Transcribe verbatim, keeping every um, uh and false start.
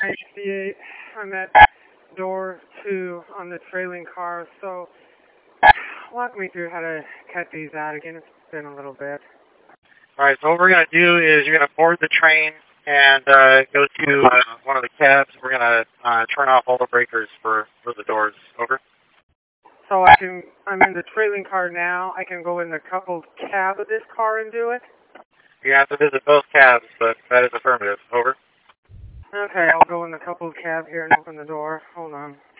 ninety-eight. I'm at door two on the trailing car, so walk me through how to cut these out again. It's been a little bit. All right, so what we're going to do is you're going to board the train and uh, go to uh, one of the cabs. We're going to uh, turn off all the breakers for, for the doors. Over. So I can, I'm in the trailing car now. I can go in the coupled cab of this car and do it? You have to visit both cabs, but that is affirmative. Over. Okay, I'll go in the coupled cab here and open the door. Hold on.